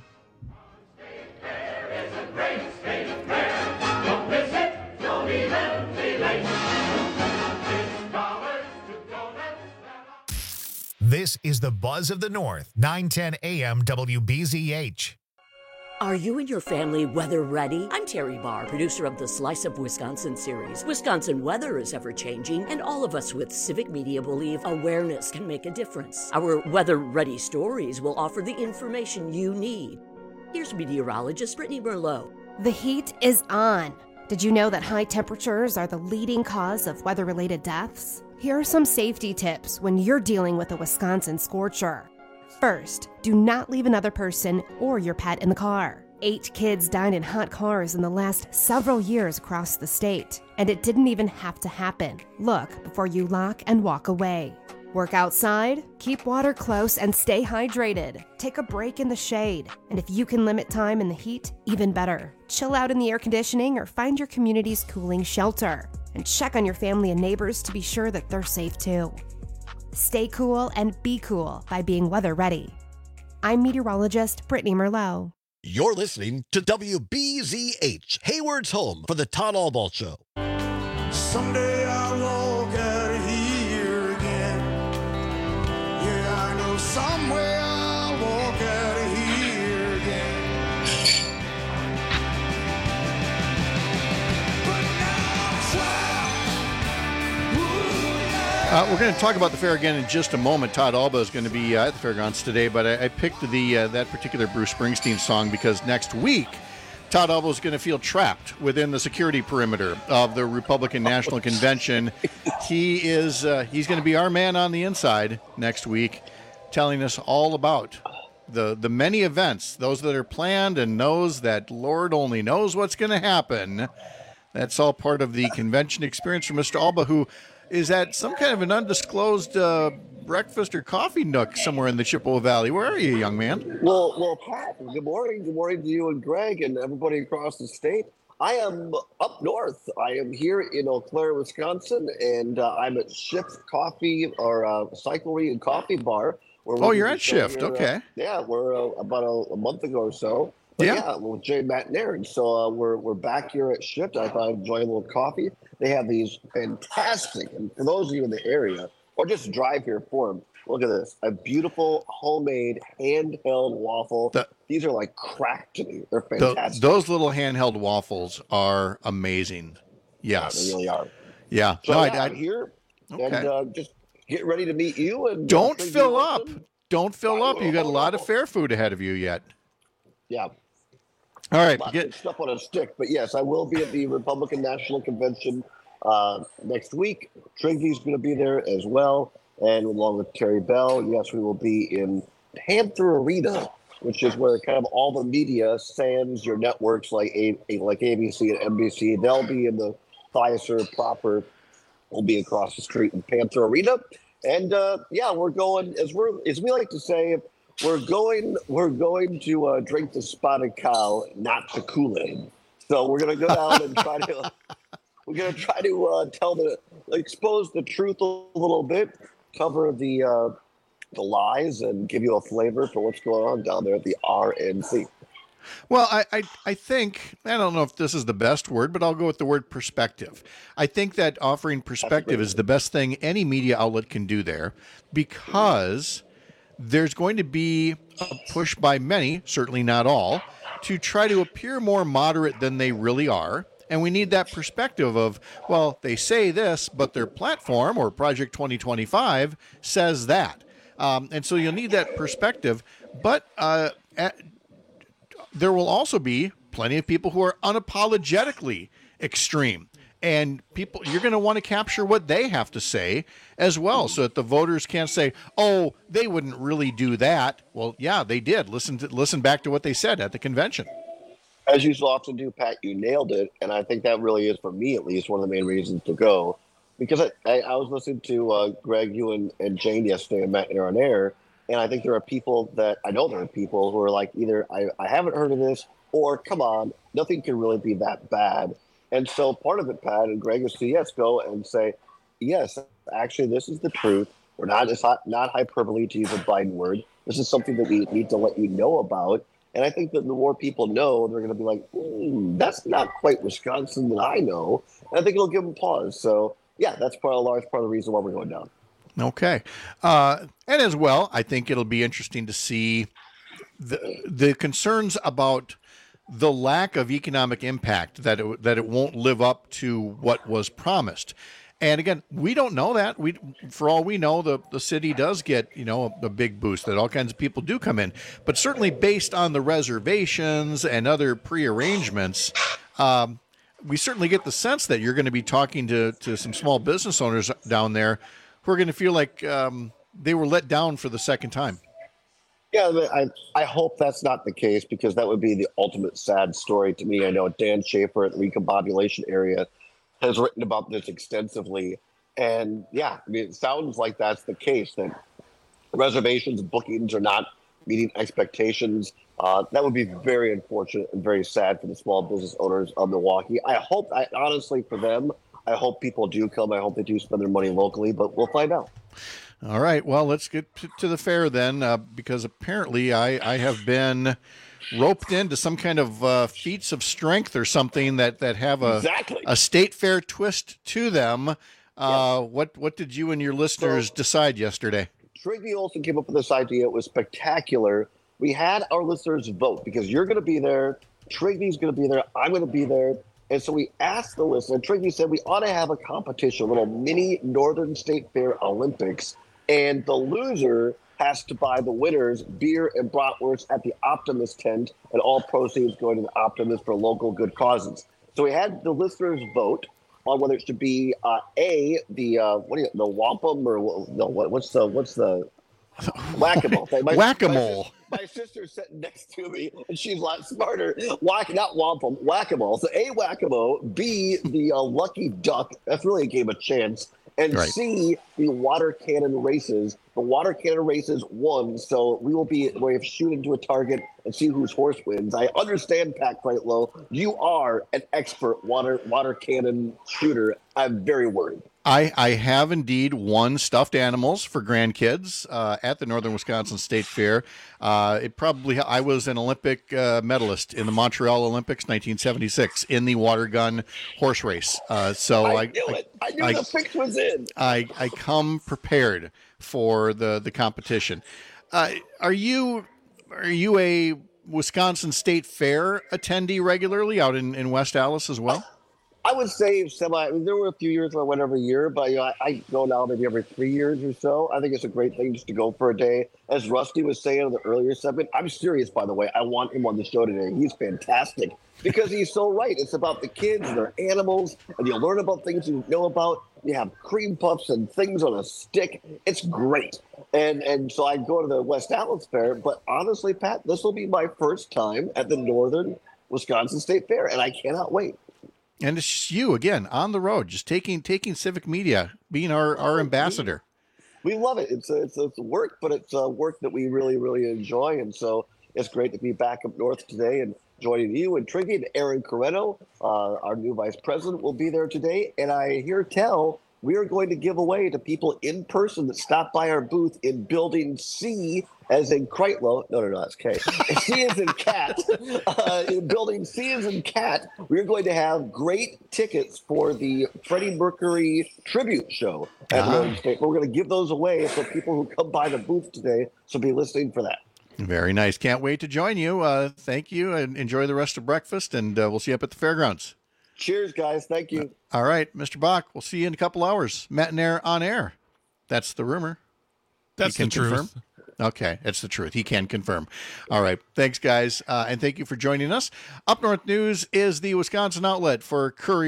This is the Buzz of the North, 910 AM WBZH. Are you and your family weather ready? I'm Terry Barr, producer of the Slice of Wisconsin series. Wisconsin weather is ever-changing, and all of us with civic media believe awareness can make a difference. Our weather-ready stories will offer the information you need. Here's meteorologist Brittany Merlot. The heat is on. Did you know that high temperatures are the leading cause of weather-related deaths? Here are some safety tips when you're dealing with a Wisconsin scorcher. First, do not leave another person or your pet in the car. 8 kids died in hot cars in the last several years across the state, and it didn't even have to happen. Look before you lock and walk away. Work outside, keep water close, and stay hydrated. Take a break in the shade, and if you can limit time in the heat, even better. Chill out in the air conditioning or find your community's cooling shelter. And check on your family and neighbors to be sure that they're safe too. Stay cool and be cool by being weather ready. I'm meteorologist Brittany Merlot. You're listening to WBZH, Hayward's home for the Todd Albaugh Show. Someday I'll walk out of here again. Yeah, I know somewhere I'll walk out of here again. But now I'm trapped. Ooh, yeah. We're going to talk about the fair again in just a moment. Todd Alba is going to be at the fairgrounds today, but I picked that particular Bruce Springsteen song because next week Todd Alba is going to feel trapped within the security perimeter of the Republican National Convention. He's going to be our man on the inside next week, telling us all about the many events, those that are planned and those that Lord only knows what's going to happen. That's all part of the convention experience for Mr. Alba, who is at some kind of an undisclosed breakfast or coffee nook somewhere in the Chippewa Valley. Where are you, young man? Well, Pat, good morning. Good morning to you and Greg and everybody across the state. I am up north. I am here in Eau Claire, Wisconsin, and I'm at Shift Coffee or Cyclery and Coffee Bar. Oh, you're at Shift. Here, okay. Yeah, we're about a month ago or so. But yeah, with Jay, Matt, and Aaron. So we're back here at Shift. I thought I'd enjoy a little coffee. They have these fantastic, and for those of you in the area, or just drive here for them, look at this. A beautiful homemade handheld waffle. These are like crack to me. They're fantastic. Those little handheld waffles are amazing. Yes. Yeah, they really are. Yeah. So no, I'm here, and just get ready to meet you. And don't fill up. Don't fill up. You got a lot of fair food ahead of you yet. Yeah. All right. Get stuff on a stick. But yes, I will be at the Republican National Convention next week. Trigby's going to be there as well. And along with Terry Bell, yes, we will be in Panther Arena, which is where kind of all the media, sans your networks like ABC and NBC, they'll be in the Fiserv proper. We'll be across the street in Panther Arena. And we're going, as we like to say, we're going to drink the spotted cow, not the Kool-Aid. So we're going to go down and try to expose the truth a little bit, cover the lies, and give you a flavor for what's going on down there at the RNC. Well, I think, I don't know if this is the best word, but I'll go with the word perspective. I think that offering perspective is the best thing any media outlet can do there, because there's going to be a push by many, certainly not all, to try to appear more moderate than they really are. And we need that perspective of, well, they say this, but their platform or Project 2025 says that. And so you'll need that perspective. But there will also be plenty of people who are unapologetically extreme. And people, you're going to want to capture what they have to say as well, so that the voters can't say, "Oh, they wouldn't really do that." Well, yeah, they did. Listen back to what they said at the convention. As you so often do, Pat, you nailed it, and I think that really is, for me at least, one of the main reasons to go. Because I was listening to Greg, you, and Jane yesterday and Matt on air, and I think there are people who are like, either I haven't heard of this, or come on, nothing can really be that bad. And so part of it, Pat, and Greg, is to, yes, go and say, yes, actually, this is the truth. We're not hyperbole, to use a Biden word. This is something that we need to let you know about. And I think that the more people know, they're going to be like, that's not quite Wisconsin that I know. And I think it'll give them pause. So, yeah, that's probably a large part of the reason why we're going down. Okay. And as well, I think it'll be interesting to see the concerns about the lack of economic impact, that it won't live up to what was promised. And again, we don't know that. For all we know, the city does get, a big boost, that all kinds of people do come in. But certainly based on the reservations and other prearrangements, we certainly get the sense that you're going to be talking to some small business owners down there who are going to feel like they were let down for the second time. Yeah, I hope that's not the case, because that would be the ultimate sad story to me. I know Dan Schaefer at the Recombobulation area has written about this extensively. And yeah, I mean, it sounds like that's the case, that reservations, bookings are not meeting expectations. That would be very unfortunate and very sad for the small business owners of Milwaukee. Honestly, for them, I hope people do come. I hope they do spend their money locally, but we'll find out. All right. Well, let's get to the fair then, because apparently I have been roped into some kind of feats of strength or something that have a state fair twist to them. What did you and your listeners decide yesterday? Trigby Olson came up with this idea. It was spectacular. We had our listeners vote, because you're going to be there, Trigby's going to be there, I'm going to be there. And so we asked the listener, Trigby said we ought to have a competition, a little mini Northern State Fair Olympics, and the loser has to buy the winners beer and bratwurst at the Optimist tent, and all proceeds going to the Optimist for local good causes. So we had the listeners vote on whether it should be the wampum, or what's the whack-a-mole. Whack-a-mole. My sister's sitting next to me, and she's a lot smarter. Not wampum, whack-a-mole. So A, whack-a-mole, B, the lucky duck. That's really a game of chance. And right. C, the water cannon races. The water cannon races won, so we will shoot into a target and see whose horse wins. I understand, Pat Kreitlow, you are an expert water cannon shooter. I'm very worried. I have indeed won stuffed animals for grandkids at the Northern Wisconsin State Fair. I was an Olympic medalist in the Montreal Olympics, 1976, in the water gun horse race. So I knew it. I knew the fix was in. I come prepared for the competition. Are you a Wisconsin State Fair attendee regularly out in West Allis as well? I would say there were a few years where I went every year, but I go now maybe every 3 years or so. I think it's a great thing just to go for a day. As Rusty was saying in the earlier segment, I'm serious, by the way. I want him on the show today. He's fantastic because he's so right. It's about the kids and their animals, and you learn about things you know about. You have cream puffs and things on a stick. It's great. And so I go to the West Allis Fair, but honestly, Pat, this will be my first time at the Northern Wisconsin State Fair, and I cannot wait. And it's just you, again, on the road, just taking Civic Media, being our ambassador. We love it. It's work, but it's work that we really, really enjoy. And so it's great to be back up north today and joining you and Triggy and Aaron Corretto, our new vice president, will be there today. And I hear tell we are going to give away to people in person that stop by our booth in Building C, as in Kreitlow. No, that's K. C as in cat. In Building C as in cat, we're going to have great tickets for the Freddie Mercury tribute show at Northern State. We're going to give those away for people who come by the booth today, so be listening for that. Very nice. Can't wait to join you. Thank you, and enjoy the rest of breakfast, and we'll see you up at the fairgrounds. Cheers, guys. Thank you. All right, Mr. Bach, we'll see you in a couple hours. Matt and Air on air. That's the rumor. That's the truth. Confirm? Okay, it's the truth. He can confirm. All right. Thanks, guys, and thank you for joining us. Up North News is the Wisconsin outlet for Courier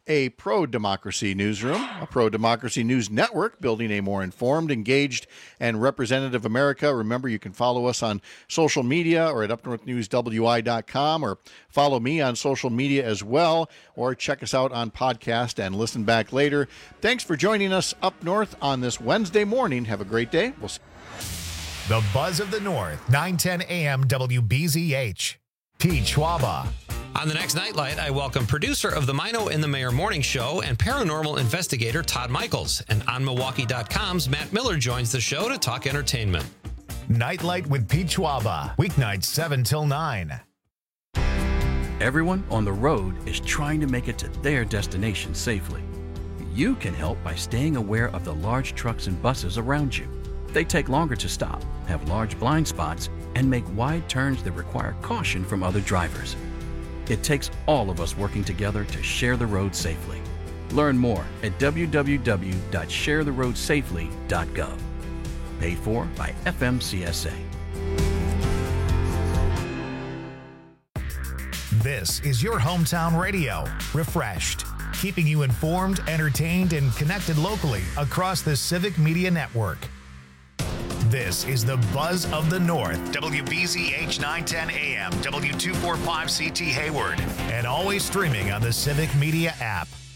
a pro-democracy newsroom, a pro-democracy news network, building a more informed, engaged, and representative America. Remember, you can follow us on social media or at upnorthnewswi.com, or follow me on social media as well, or check us out on podcast and listen back later. Thanks for joining us up north on this Wednesday morning. Have a great day. We'll see. The Buzz of the North, 910 AM WBZH. Pete Schwaba. On the next Nightlight, I welcome producer of the Mino and the Mayor Morning Show and paranormal investigator Todd Michaels. And on Milwaukee.com's Matt Miller joins the show to talk entertainment. Nightlight with Pete Schwaba. Weeknights 7 till 9. Everyone on the road is trying to make it to their destination safely. You can help by staying aware of the large trucks and buses around you. They take longer to stop, have large blind spots, and make wide turns that require caution from other drivers. It takes all of us working together to share the road safely. Learn more at www.sharetheroadsafely.gov. Paid for by FMCSA. This is your hometown radio, refreshed, keeping you informed, entertained, and connected locally across the Civic Media Network. This is the Buzz of the North, WBZH 910 AM, W245CT Hayward, and always streaming on the Civic Media app.